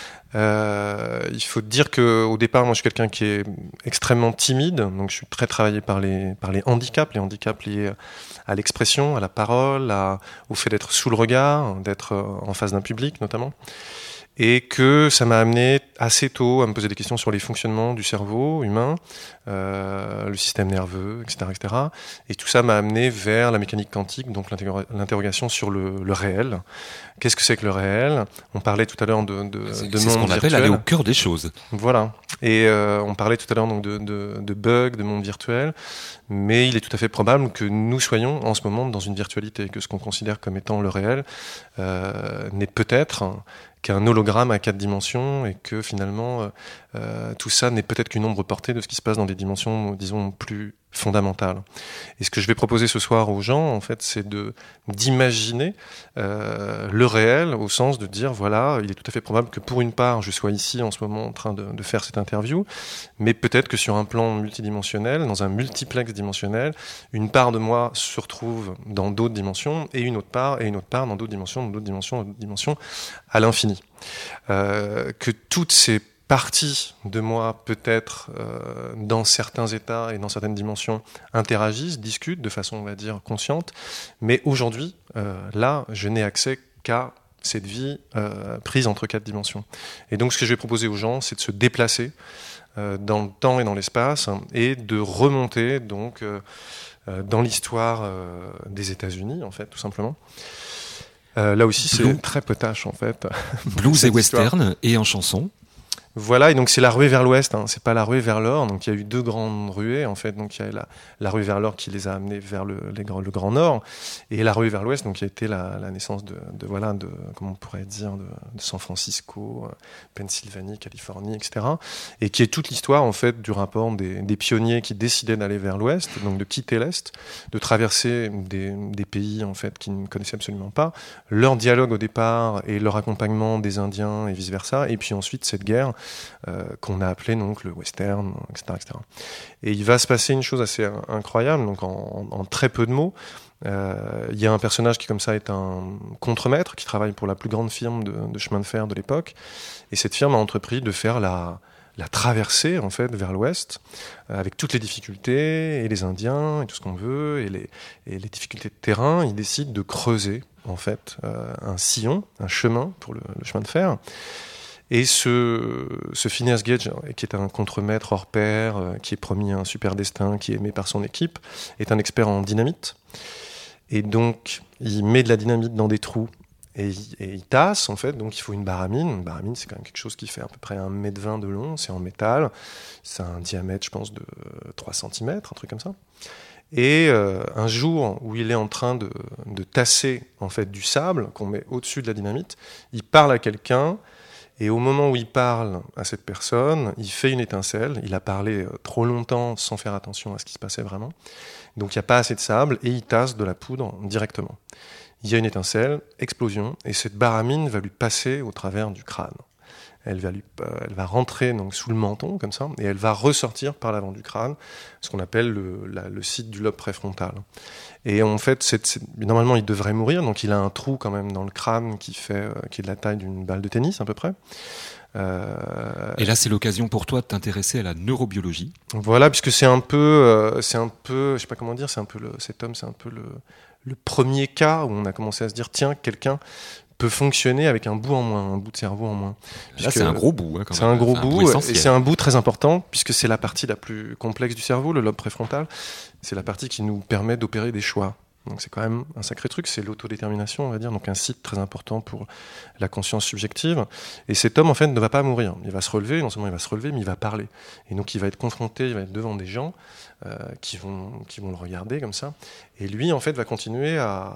Euh, il faut dire que au départ, moi, je suis quelqu'un qui est extrêmement timide, donc je suis très travaillé par les par les handicaps, les handicaps liés à l'expression, à la parole, à, au fait d'être sous le regard, d'être en face d'un public notamment. Et que ça m'a amené assez tôt à me poser des questions sur les fonctionnements du cerveau humain, euh, le système nerveux, et cetera, et cetera. Et tout ça m'a amené vers la mécanique quantique, donc l'interrogation sur le, le réel. Qu'est-ce que c'est que le réel ? On parlait tout à l'heure de, de, c'est, de c'est monde ce qu'on appelle virtuel. aller au cœur des choses. Voilà. Et euh, on parlait tout à l'heure donc de, de, de bugs, de monde virtuel. Mais il est tout à fait probable que nous soyons en ce moment dans une virtualité, que ce qu'on considère comme étant le réel euh, n'est peut-être qu'un hologramme à quatre dimensions, et que finalement euh, tout ça n'est peut-être qu'une ombre portée de ce qui se passe dans des dimensions, disons, plus fondamentales. Et ce que je vais proposer ce soir aux gens, en fait, c'est de d'imaginer euh, le réel, au sens de dire, voilà, il est tout à fait probable que pour une part, je sois ici en ce moment en train de, de faire cette interview, mais peut-être que sur un plan multidimensionnel, dans un multiplex dimensionnel, une part de moi se retrouve dans d'autres dimensions, et une autre part, et une autre part dans d'autres dimensions, dans d'autres dimensions, dans d'autres dimensions, à l'infini. Euh, que toutes ces parties de moi, peut-être euh, dans certains états et dans certaines dimensions, interagissent, discutent de façon, on va dire, consciente. Mais aujourd'hui, euh, là, je n'ai accès qu'à cette vie euh, prise entre quatre dimensions. Et donc, ce que je vais proposer aux gens, c'est de se déplacer euh, dans le temps et dans l'espace, hein, et de remonter donc euh, euh, dans l'histoire euh, des États-Unis, en fait, tout simplement. Euh, là aussi, c'est Blue. très potache, en fait. Blues et western, et en chanson. Voilà, et donc c'est la ruée vers l'ouest, hein, c'est pas la ruée vers l'or. Donc il y a eu deux grandes ruées, en fait. Donc il y a la, la ruée vers l'or qui les a amenés vers le, les, le grand nord, et la ruée vers l'ouest, donc qui a été la, la naissance de, de voilà, de comment on pourrait dire, de, de San Francisco, Pennsylvanie, Californie, et cetera. Et qui est toute l'histoire, en fait, du rapport des, des pionniers qui décidaient d'aller vers l'ouest, donc de quitter l'est, de traverser des, des pays, en fait, qu'ils ne connaissaient absolument pas, leur dialogue au départ et leur accompagnement des Indiens et vice versa, et puis ensuite cette guerre. Euh, qu'on a appelé donc le western, et cetera, et cetera. Et il va se passer une chose assez incroyable, donc en, en, en très peu de mots. Euh, il y a un personnage qui comme ça est un contremaître qui travaille pour la plus grande firme de, de chemin de fer de l'époque, et cette firme a entrepris de faire la, la traversée en fait vers l'ouest, euh, avec toutes les difficultés et les Indiens et tout ce qu'on veut et les, et les difficultés de terrain. Il décide de creuser en fait euh, un sillon, un chemin pour le, le chemin de fer. Et ce, ce Phineas Gage, qui est un contremaître hors pair, euh, qui est promis un super destin, qui est aimé par son équipe, est un expert en dynamite. Et donc, il met de la dynamite dans des trous et, et il tasse, en fait. Donc, il faut une baramine. Une baramine, c'est quand même quelque chose qui fait à peu près un mètre vingt de long. C'est en métal. C'est un diamètre, je pense, de trois centimètres, un truc comme ça. Et euh, un jour où il est en train de, de tasser, en fait, du sable qu'on met au-dessus de la dynamite, il parle à quelqu'un. Et au moment où il parle à cette personne, il fait une étincelle. Il a parlé trop longtemps sans faire attention à ce qui se passait vraiment. Donc il n'y a pas assez de sable et il tasse de la poudre directement. il y a une étincelle, explosion, et cette baramine va lui passer au travers du crâne. Elle va, lui, euh, elle va rentrer donc, sous le menton, comme ça, et elle va ressortir par l'avant du crâne, ce qu'on appelle le, la, le site du lobe préfrontal. Et en fait, c'est, c'est, normalement, il devrait mourir, donc il a un trou quand même dans le crâne qui, fait, euh, qui est de la taille d'une balle de tennis, à peu près. Euh... Et là, c'est l'occasion pour toi de t'intéresser à la neurobiologie. Voilà, puisque c'est un peu, euh, c'est un peu, je sais pas comment dire, c'est un peu le, cet homme, c'est un peu le, le premier cas où on a commencé à se dire, tiens, quelqu'un peut fonctionner avec un bout en moins, un bout de cerveau en moins. Là, c'est un gros bout. Hein, quand c'est même. un gros enfin, bout, un bout et c'est un bout très important, puisque c'est la partie la plus complexe du cerveau, le lobe préfrontal. C'est la partie qui nous permet d'opérer des choix. Donc c'est quand même un sacré truc, c'est l'autodétermination, on va dire, donc un site très important pour la conscience subjective. Et cet homme, en fait, ne va pas mourir. Il va se relever, non seulement il va se relever, mais il va parler. Et donc il va être confronté, il va être devant des gens euh, qui vont, qui vont le regarder comme ça. Et lui, en fait, va continuer à,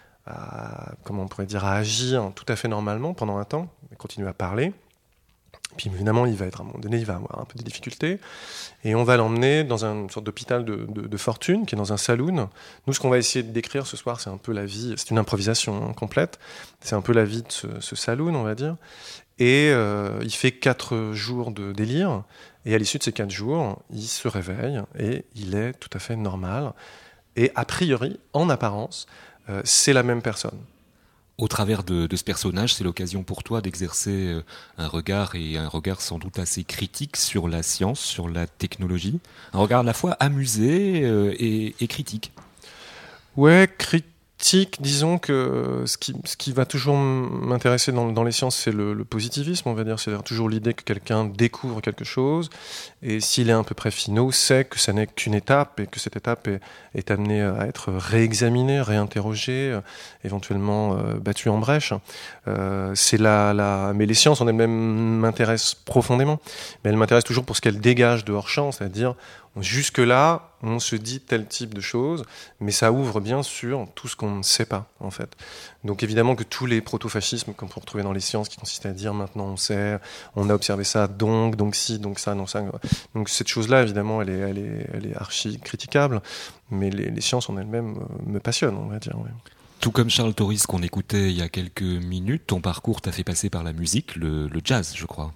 à comment on pourrait dire, à agir tout à fait normalement pendant un temps, continuer à parler. Puis évidemment, il va être à un moment donné, il va avoir un peu de difficultés. Et on va l'emmener dans une sorte d'hôpital de, de, de fortune, qui est dans un saloon. Nous, ce qu'on va essayer de décrire ce soir, c'est un peu la vie, c'est une improvisation complète, c'est un peu la vie de ce, ce saloon, on va dire. Et euh, il fait quatre jours de délire. Et à l'issue de ces quatre jours, il se réveille et il est tout à fait normal. Et a priori, en apparence, euh, c'est la même personne. Au travers de, de ce personnage, c'est l'occasion pour toi d'exercer un regard, et un regard sans doute assez critique sur la science, sur la technologie. Un regard à la fois amusé et, et critique. Ouais, critique. Disons que ce qui, ce qui va toujours m'intéresser dans, dans les sciences, c'est le, le positivisme, on va dire. C'est toujours l'idée que quelqu'un découvre quelque chose, et s'il est un peu près finot, sait que ça n'est qu'une étape, et que cette étape est, est amenée à être réexaminée, réinterrogée, euh, éventuellement euh, battue en brèche. Euh, c'est la, la... Mais les sciences en elles-mêmes m'intéressent profondément. Mais elles m'intéressent toujours pour ce qu'elles dégagent de hors-champ, c'est-à-dire jusque-là, on se dit tel type de choses, mais ça ouvre bien sûr tout ce qu'on ne sait pas, en fait. Donc évidemment que tous les proto-fascismes qu'on peut retrouver dans les sciences, qui consistent à dire maintenant on sait, on a observé ça, donc, donc si, donc ça, donc ça. Donc cette chose-là, évidemment, elle est, elle est, elle est archi critiquable, mais les, les sciences en elles-mêmes me passionnent, on va dire. Ouais. Tout comme Charles Torys qu'on écoutait il y a quelques minutes, ton parcours t'a fait passer par la musique, le, le jazz, je crois.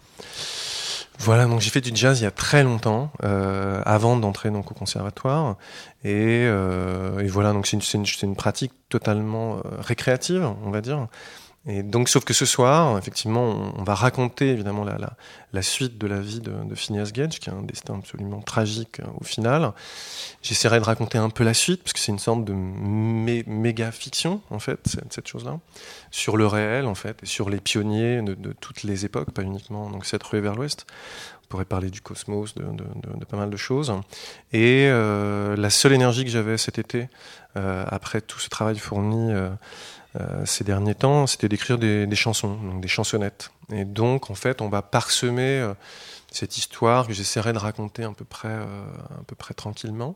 Voilà, donc j'ai fait du jazz il y a très longtemps, euh, avant d'entrer donc au conservatoire, et, euh, et voilà, donc c'est une, c'est une, c'est une pratique totalement euh, récréative, on va dire. Et donc, sauf que ce soir, effectivement, on, on va raconter évidemment la, la, la suite de la vie de, de Phineas Gage, qui a un destin absolument tragique euh, au final. J'essaierai de raconter un peu la suite, parce que c'est une sorte de mé- méga fiction, en fait, cette, cette chose-là, sur le réel, en fait, et sur les pionniers de, de toutes les époques, pas uniquement donc cette ruée vers l'ouest. On pourrait parler du cosmos, de, de, de, de pas mal de choses. Et euh, la seule énergie que j'avais cet été, euh, après tout ce travail fourni euh, Euh, ces derniers temps, c'était d'écrire des, des chansons, donc des chansonnettes. Et donc, en fait, on va parsemer euh, cette histoire que j'essaierai de raconter à peu près, euh, à peu près tranquillement,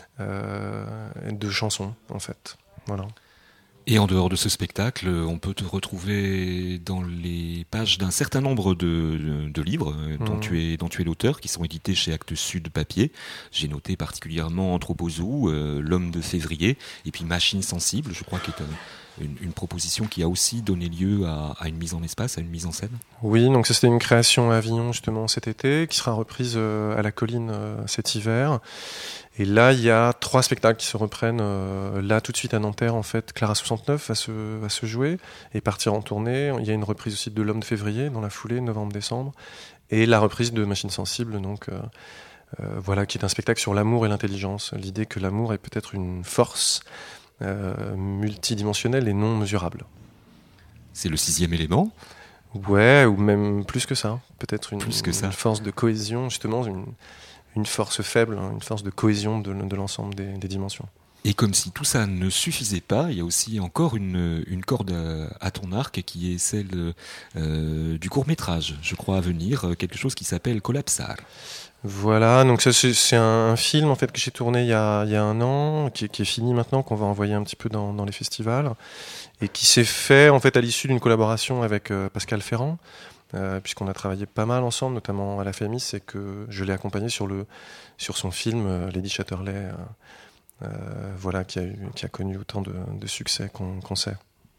euh, de chansons, en fait. Voilà. Et en dehors de ce spectacle, on peut te retrouver dans les pages d'un certain nombre de, de, de livres dont, mmh. tu es, dont tu es l'auteur, qui sont édités chez Actes Sud Papier. J'ai noté particulièrement Anthropozoo, euh, L'Homme de février, et puis Machine sensible, je crois, qui est un, une, une proposition qui a aussi donné lieu à, à une mise en espace, à une mise en scène. Oui, donc ça, c'était une création à Avignon justement cet été, qui sera reprise euh, à la Colline euh, cet hiver. Et là, il y a trois spectacles qui se reprennent euh, là tout de suite à Nanterre. En fait, Clara soixante-neuf va se, va se jouer et partir en tournée. Il y a une reprise aussi de L'Homme de février dans la foulée, novembre-décembre, et la reprise de Machine sensible, donc euh, euh, voilà, qui est un spectacle sur l'amour et l'intelligence. L'idée que l'amour est peut-être une force euh, multidimensionnelle et non mesurable. C'est le sixième élément. Ouais, ou même plus que ça. Peut-être une, plus que ça. une force de cohésion, justement, une une force faible, une force de cohésion de, de l'ensemble des, des dimensions. Et comme si tout ça ne suffisait pas, il y a aussi encore une, une corde à, à ton arc qui est celle euh, du court-métrage, je crois, à venir, quelque chose qui s'appelle Collapsar. Voilà, donc ça c'est, c'est un, un film en fait que j'ai tourné il y a, il y a un an, qui, qui est fini maintenant, qu'on va envoyer un petit peu dans, dans les festivals, et qui s'est fait en fait à l'issue d'une collaboration avec euh, Pascal Ferrand. Euh, puisqu'on a travaillé pas mal ensemble, notamment à la F M I, c'est que je l'ai accompagné sur, le, sur son film euh, Lady Chatterley, euh, euh, voilà, qui a, eu, qui a connu autant de, de succès qu'on, qu'on sait.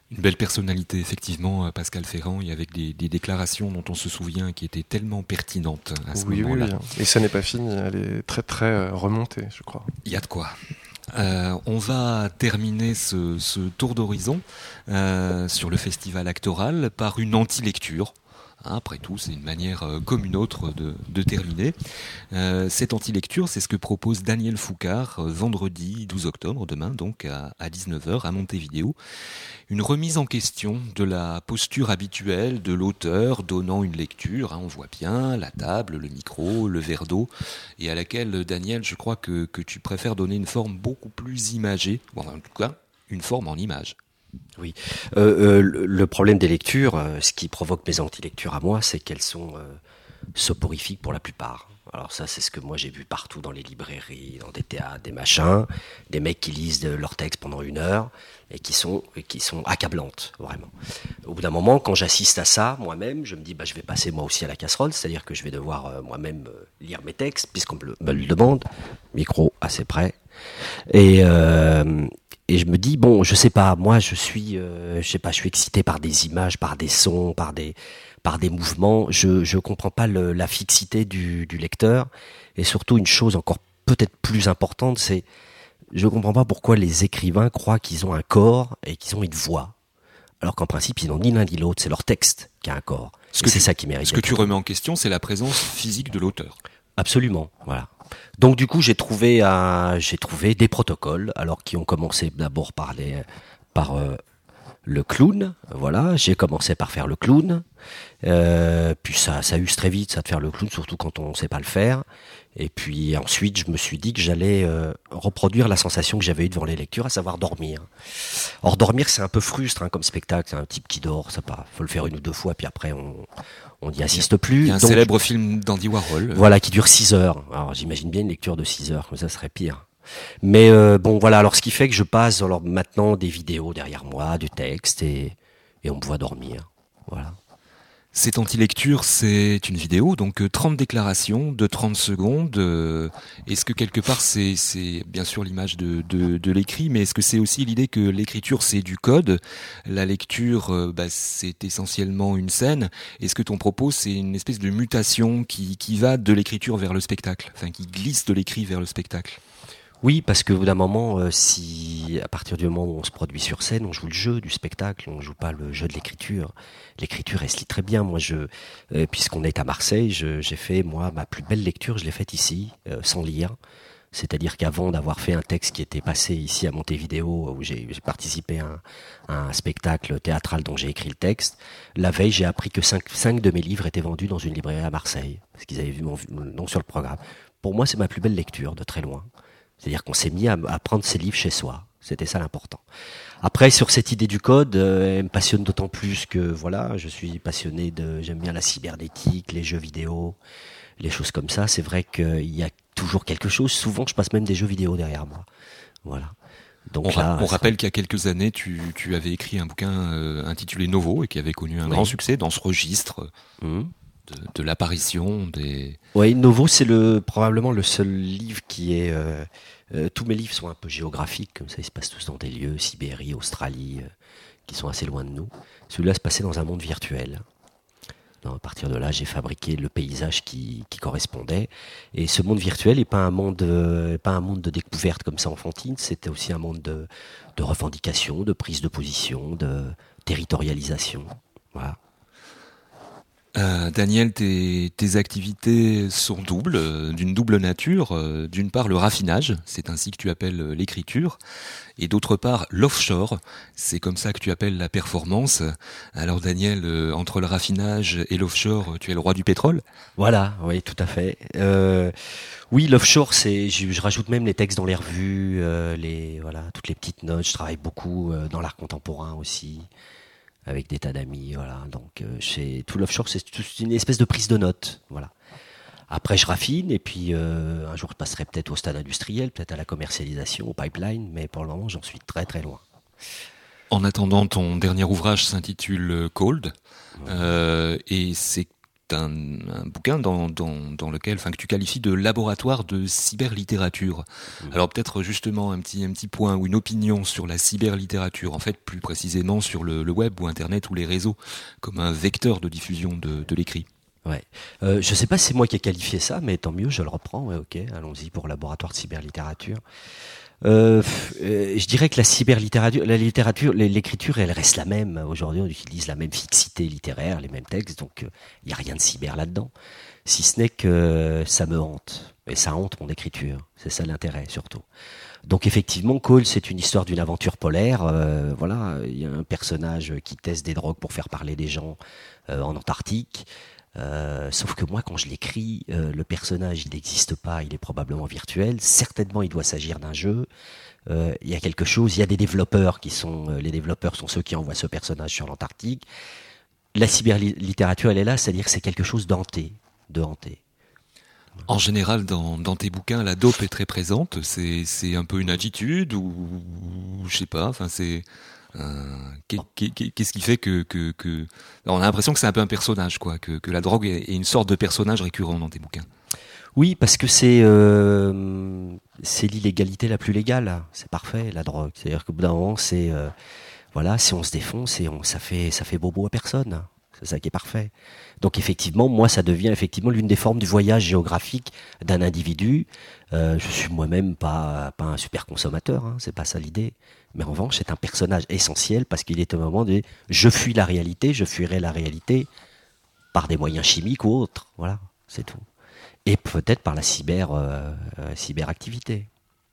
Une belle personnalité, effectivement, Pascal Ferrand, et avec des, des déclarations dont on se souvient qui étaient tellement pertinentes à ce oui, moment-là. Oui, oui. Et ça n'est pas fini, elle est très très remontée, je crois. Il y a de quoi. Euh, on va terminer ce, ce tour d'horizon euh, sur le festival Actoral par une anti-lecture. Après tout, c'est une manière euh, comme une autre de, de terminer. Euh, cette anti-lecture, c'est ce que propose Daniel Foucard euh, vendredi douze octobre, demain donc à, à dix-neuf heures à Montevideo. Une remise en question de la posture habituelle de l'auteur donnant une lecture. Hein, on voit bien la table, le micro, le verre d'eau, et à laquelle, Daniel, je crois que, que tu préfères donner une forme beaucoup plus imagée, ou en tout cas une forme en image. Oui. Euh, euh, le problème des lectures, euh, ce qui provoque mes anti-lectures à moi, c'est qu'elles sont euh, soporifiques pour la plupart. Alors ça, c'est ce que moi j'ai vu partout dans les librairies, dans des théâtres, des machins, des mecs qui lisent de leur texte pendant une heure et qui sont qui sont accablantes, vraiment. Au bout d'un moment, quand j'assiste à ça, moi-même, je me dis, bah, je vais passer moi aussi à la casserole, c'est-à-dire que je vais devoir euh, moi-même euh, lire mes textes, puisqu'on me le, me le demande, micro assez près. Et... Euh, Et je me dis, bon, je sais pas, moi je suis, euh, je sais pas, je suis excité par des images, par des sons, par des, par des mouvements. Je, je comprends pas le, la fixité du, du lecteur. Et surtout, une chose encore peut-être plus importante, c'est, je comprends pas pourquoi les écrivains croient qu'ils ont un corps et qu'ils ont une voix. Alors qu'en principe, ils n'ont ni l'un ni l'autre, c'est leur texte qui a un corps. Ce que c'est ça qui mérite. Ce que tu remets en question, c'est la présence physique de l'auteur. Absolument, voilà. Donc du coup, j'ai trouvé un, j'ai trouvé des protocoles, alors qui ont commencé d'abord par les, par euh, le clown. Voilà, j'ai commencé par faire le clown. Euh, puis ça, ça use très vite, ça de faire le clown, surtout quand on ne sait pas le faire. Et puis ensuite, je me suis dit que j'allais euh, reproduire la sensation que j'avais eue devant les lectures, à savoir dormir. Or dormir, c'est un peu frustre hein, comme spectacle. C'est un type qui dort, ça pas. Faut le faire une ou deux fois, puis après on on n'y assiste plus. Il y a un Donc, célèbre film d'Andy Warhol. Voilà, qui dure six heures. Alors j'imagine bien une lecture de six heures, mais ça serait pire. Mais euh, bon, voilà. Alors ce qui fait que je passe alors maintenant des vidéos derrière moi, du texte, et et on me voit dormir. Voilà. Cette anti-lecture, c'est une vidéo, donc trente déclarations de trente secondes. Est-ce que quelque part, c'est, c'est bien sûr l'image de, de, de l'écrit, mais est-ce que c'est aussi l'idée que l'écriture, c'est du code, la lecture, bah, c'est essentiellement une scène. Est-ce que ton propos, c'est une espèce de mutation qui, qui va de l'écriture vers le spectacle, enfin qui glisse de l'écrit vers le spectacle? Oui, parce que au bout d'un moment, euh, si à partir du moment où on se produit sur scène, on joue le jeu du spectacle, on joue pas le jeu de l'écriture. L'écriture, elle se lit très bien. Moi, je, euh, puisqu'on est à Marseille, je, j'ai fait moi ma plus belle lecture, je l'ai faite ici, euh, sans lire. C'est-à-dire qu'avant d'avoir fait un texte qui était passé ici à Montevideo, où j'ai, j'ai participé à un, à un spectacle théâtral dont j'ai écrit le texte, la veille, j'ai appris que cinq, cinq de mes livres étaient vendus dans une librairie à Marseille, parce qu'ils avaient vu mon nom sur le programme. Pour moi, c'est ma plus belle lecture, de très loin. C'est-à-dire qu'on s'est mis à, à prendre ses livres chez soi. C'était ça l'important. Après, sur cette idée du code, euh, elle me passionne d'autant plus que, voilà, je suis passionné de, j'aime bien la cybernétique, les jeux vidéo, les choses comme ça. C'est vrai qu'il y a toujours quelque chose. Souvent, je passe même des jeux vidéo derrière moi. Voilà. Donc on, là, on rappelle qu'il y a quelques années, tu, tu avais écrit un bouquin euh, intitulé Novo et qui avait connu un oui. grand succès dans ce registre. Mmh. De, de l'apparition des... Oui, Novo, c'est le, probablement le seul livre qui est... Euh, euh, tous mes livres sont un peu géographiques, comme ça, ils se passent tous dans des lieux, Sibérie, Australie, euh, qui sont assez loin de nous. Celui-là se passait dans un monde virtuel. Donc, à partir de là, j'ai fabriqué le paysage qui, qui correspondait. Et ce monde virtuel n'est pas un monde, euh, pas un monde de découverte comme ça enfantine, c'était aussi un monde de, de revendication, de prise de position, de territorialisation. Voilà. Euh, Daniel, tes, tes activités sont doubles, euh, d'une double nature. Euh, d'une part, le raffinage, c'est ainsi que tu appelles euh, l'écriture, et d'autre part, l'offshore, c'est comme ça que tu appelles la performance. Alors Daniel, euh, entre le raffinage et l'offshore, tu es le roi du pétrole ? Voilà, oui, tout à fait. Euh, oui, l'offshore, c'est, je, je rajoute même les textes dans les revues, euh, les, voilà, toutes les petites notes. Je travaille beaucoup euh, dans l'art contemporain aussi, avec des tas d'amis, voilà. Donc, euh, chez tout l'offshore, c'est une espèce de prise de notes, voilà. Après, je raffine, et puis euh, un jour, je passerai peut-être au stade industriel, peut-être à la commercialisation, au pipeline, mais pour le moment, j'en suis très très loin. En attendant, ton dernier ouvrage s'intitule Cold, euh, et c'est un, un bouquin dans, dans, dans lequel, enfin, que tu qualifies de laboratoire de cyberlittérature. Mmh. Alors peut-être justement un petit, un petit point ou une opinion sur la cyberlittérature, en fait plus précisément sur le, le web ou Internet ou les réseaux, comme un vecteur de diffusion de, de l'écrit. Ouais. Euh, je ne sais pas si c'est moi qui ai qualifié ça, mais tant mieux, je le reprends. Ouais, ok, allons-y pour laboratoire de cyberlittérature. Euh, euh, je dirais que la cyberlittérature, la littérature, l'écriture, elle reste la même. Aujourd'hui, on utilise la même fixité littéraire, les mêmes textes, donc il euh, n'y a rien de cyber là-dedans. Si ce n'est que euh, ça me hante, et ça hante mon écriture. C'est ça l'intérêt, surtout. Donc effectivement, Cole, c'est une histoire d'une aventure polaire. Euh, voilà, il y a un personnage qui teste des drogues pour faire parler des gens euh, en Antarctique. Euh, sauf que moi, quand je l'écris, euh, le personnage, il n'existe pas, il est probablement virtuel. Certainement, il doit s'agir d'un jeu. Euh, il y a quelque chose, il y a des développeurs qui sont... Euh, les développeurs sont ceux qui envoient ce personnage sur l'Antarctique. La cyberlittérature, elle est là, c'est-à-dire que c'est quelque chose d'hanté. De hanté. En général, dans, dans tes bouquins, la dope est très présente. C'est, c'est un peu une attitude ou... ou je sais pas, enfin c'est... Euh, qu'est-ce qui fait que, que, que... Alors, on a l'impression que c'est un peu un personnage, quoi, que, que la drogue est une sorte de personnage récurrent dans tes bouquins. Oui, parce que c'est euh, c'est l'illégalité la plus légale. C'est parfait, la drogue. C'est-à-dire qu'au bout d'un moment, c'est euh, voilà, si on se défonce, et on, ça fait ça fait bobo à personne. C'est ça qui est parfait. Donc effectivement, moi, ça devient effectivement l'une des formes du voyage géographique d'un individu. Euh, je suis moi-même pas pas un super consommateur, hein, c'est pas ça l'idée. Mais en revanche, c'est un personnage essentiel parce qu'il est au moment de je fuis la réalité, je fuirai la réalité par des moyens chimiques ou autres. Voilà, c'est tout. Et peut-être par la cyber euh, euh, cyberactivité.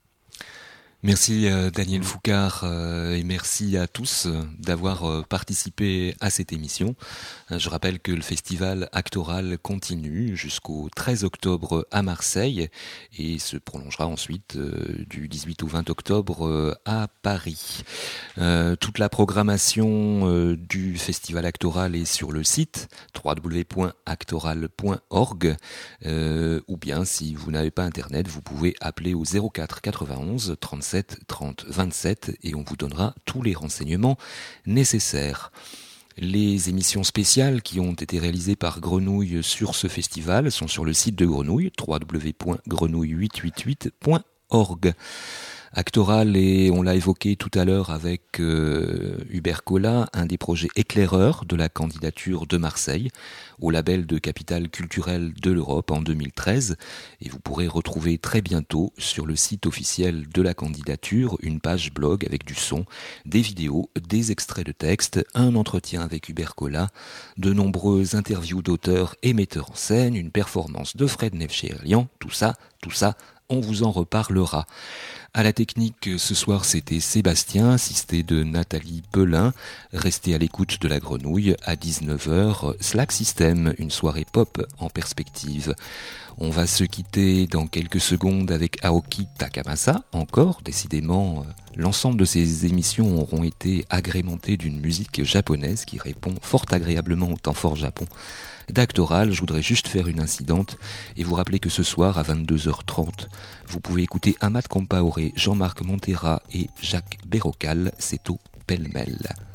Merci euh, Daniel Foucard euh, et merci à tous euh, d'avoir euh, participé à cette émission. Euh, je rappelle que le festival Actoral continue jusqu'au treize octobre à Marseille et se prolongera ensuite euh, du dix-huit au vingt octobre euh, à Paris. Euh, toute la programmation euh, du festival Actoral est sur le site w w w point actoral point org euh, ou bien si vous n'avez pas internet, vous pouvez appeler au zéro quatre quatre-vingt-onze trente-sept trente vingt-sept et on vous donnera tous les renseignements nécessaires. Les émissions spéciales qui ont été réalisées par Grenouille sur ce festival sont sur le site de Grenouille, w w w point grenouille huit cent quatre-vingt-huit point org. Actoral, et on l'a évoqué tout à l'heure avec euh, Hubert Collat, un des projets éclaireurs de la candidature de Marseille au label de capitale culturelle de l'Europe en deux mille treize. Et vous pourrez retrouver très bientôt sur le site officiel de la candidature une page blog avec du son, des vidéos, des extraits de texte, un entretien avec Hubert Collat, de nombreuses interviews d'auteurs et metteurs en scène, une performance de Fred Nefcherian, tout ça, tout ça, on vous en reparlera. À la technique, ce soir, c'était Sébastien, assisté de Nathalie Pelin. Restez à l'écoute de la Grenouille à dix-neuf heures. Slack System, une soirée pop en perspective. On va se quitter dans quelques secondes avec Aoki Takamasa. Encore, décidément, l'ensemble de ces émissions auront été agrémentées d'une musique japonaise qui répond fort agréablement au temps fort Japon. D'Actoral, je voudrais juste faire une incidente et vous rappeler que ce soir à vingt-deux heures trente, vous pouvez écouter Amat Compaoré, Jean-Marc Montera et Jacques Berrocal, c'est au pêle-mêle.